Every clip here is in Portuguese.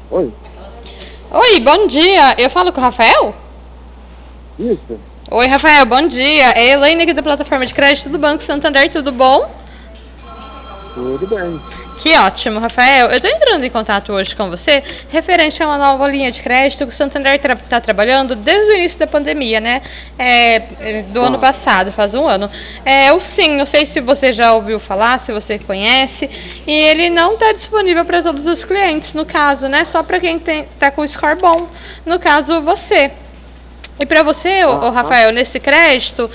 Oi, Oi, bom dia. Eu falo com o Rafael? isso, Oi, Rafael, bom dia. É a Elaine aqui da plataforma de crédito do Banco Santander, tudo bom? tudo bem. Que ótimo, Rafael. Eu estou entrando em contato hoje com você referente a uma nova linha de crédito que o Santander está trabalhando desde o início da pandemia, né? Do ano Ah, passado, faz um ano. É o Sim, não sei se você já ouviu falar, se você conhece, e ele não está disponível para todos os clientes, no caso, né? Só para quem está com score bom, no caso você. E para você, ô aham. Rafael, nesse crédito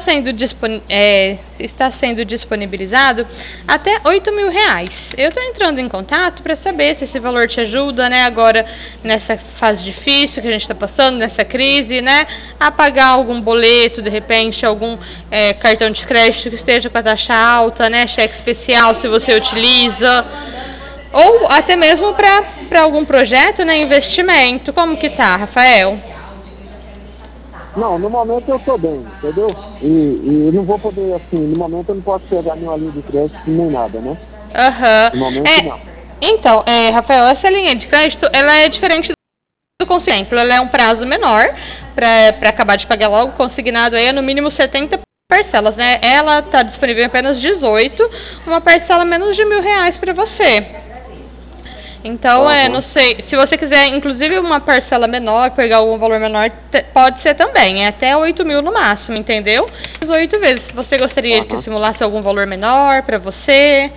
está sendo disponibilizado até R$ 8.000. Eu estou entrando em contato para saber se esse valor te ajuda, né, agora nessa fase difícil que a gente está passando, nessa crise, né, a pagar algum boleto, de repente, algum cartão de crédito que esteja com a taxa alta, né, cheque especial se você utiliza, ou até mesmo para algum projeto, né, investimento. Como que tá, Rafael? Não, no momento eu tô bem, entendeu? E não vou poder, assim, no momento eu não posso pegar nenhuma linha de crédito nem nada, né? Aham. No momento É, não. então, Rafael, essa linha de crédito, ela é diferente do consignado. Ela é um prazo menor para acabar de pagar logo. Consignado aí é no mínimo 70 parcelas, né? Ela está disponível em apenas 18, uma parcela menos de R$ 1.000 para você. Então, não Aham. sei, se você quiser, inclusive, uma parcela menor, pegar algum valor menor, pode ser também, é até 8.000 no máximo, entendeu? 18 vezes. Se você gostaria que eu Aham. simulasse algum valor menor para você.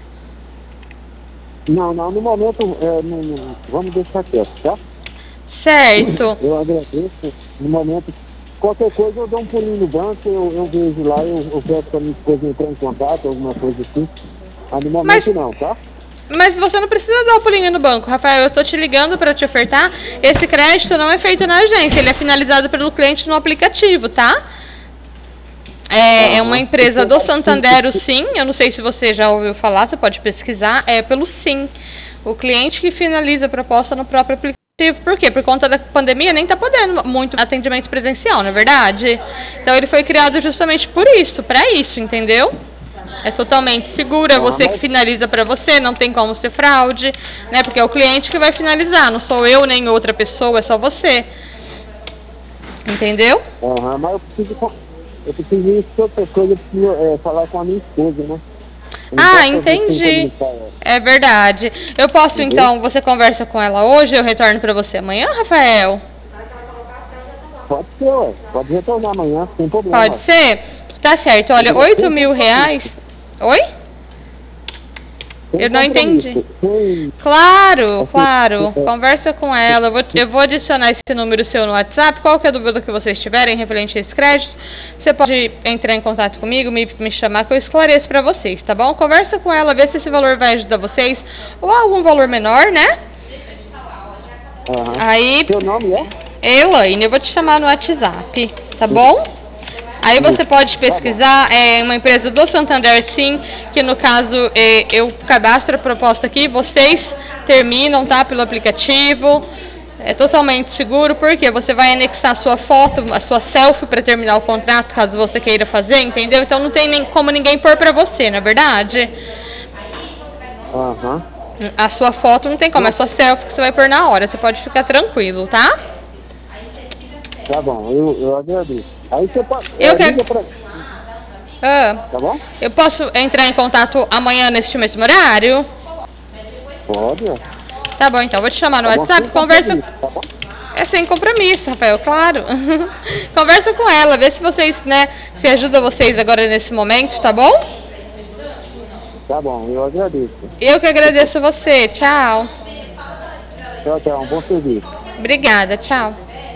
Não, não, no momento, vamos deixar quieto, tá? Certo. Eu agradeço. No momento, qualquer coisa eu dou um pulinho no banco, eu vejo lá, eu peço pra minha esposa entrar em contato, alguma coisa assim. Mas no Mas momento não, tá? Mas você não precisa dar o pulinho no banco, Rafael. Eu estou te ligando para te ofertar. Esse crédito não é feito na agência, ele é finalizado pelo cliente no aplicativo, tá? É uma Aham. empresa do Santander, o Sim. Eu não sei se você já ouviu falar, você pode pesquisar. É pelo Sim. O cliente que finaliza a proposta no próprio aplicativo. Por quê? Por conta da pandemia, nem está podendo muito atendimento presencial, não é verdade? Então ele foi criado justamente por isso, para isso, entendeu? É totalmente seguro, é Ah, você que mas finaliza para você, não tem como ser fraude, né? Porque é o cliente que vai finalizar, não sou eu nem outra pessoa, é só você. Entendeu? aham, mas eu preciso ir de outra coisa, eu preciso falar com a minha esposa, né? Eu não Ah, posso fazer sem entendi. comunicar ela, É verdade. Eu posso entendeu? então, você conversa com ela hoje, eu retorno para você amanhã, Rafael? Pode ser, ué. Pode retornar amanhã, sem Pode problema. ser? Tá certo, Sem, olha, oito sem mil compromisso. reais. Oi? Sem Eu não entendi. compromisso. Sem, Claro, assim, claro. Conversa com ela. Eu vou adicionar esse número seu no WhatsApp. Qualquer dúvida que vocês tiverem referente a esse crédito, você pode entrar em contato comigo, me chamar que eu esclareço para vocês, tá bom? Conversa com ela, vê se esse valor vai ajudar vocês ou algum valor menor, né? aham. Aí, Seu nome é? Elaine, eu vou te chamar no WhatsApp, tá bom? Aí você Isso. pode Tá bom. pesquisar, é uma empresa do Santander, sim, que no caso eu cadastro a proposta aqui, vocês terminam, tá, pelo aplicativo, é totalmente seguro, porque você vai anexar a sua foto, a sua selfie para terminar o contrato, caso você queira fazer, entendeu? Então não tem nem como ninguém pôr para você, na verdade? Aham. A sua foto não tem como, é sua selfie que você vai pôr na hora, você pode ficar tranquilo, tá? Tá bom, eu agradeço. Aí você pode, Eu quero... liga pra mim, Ah, tá bom? eu posso entrar em contato amanhã neste mesmo horário? Pode, ó. Tá bom, então. Vou te chamar no Tá bom, WhatsApp, sem conversa. compromisso, tá bom? É sem compromisso, Rafael, claro. Conversa com ela, vê se vocês, né, se ajuda vocês agora nesse momento, tá bom? Tá bom, eu agradeço. Eu que agradeço você. Tchau. Tchau, tchau, um bom serviço. Obrigada, tchau.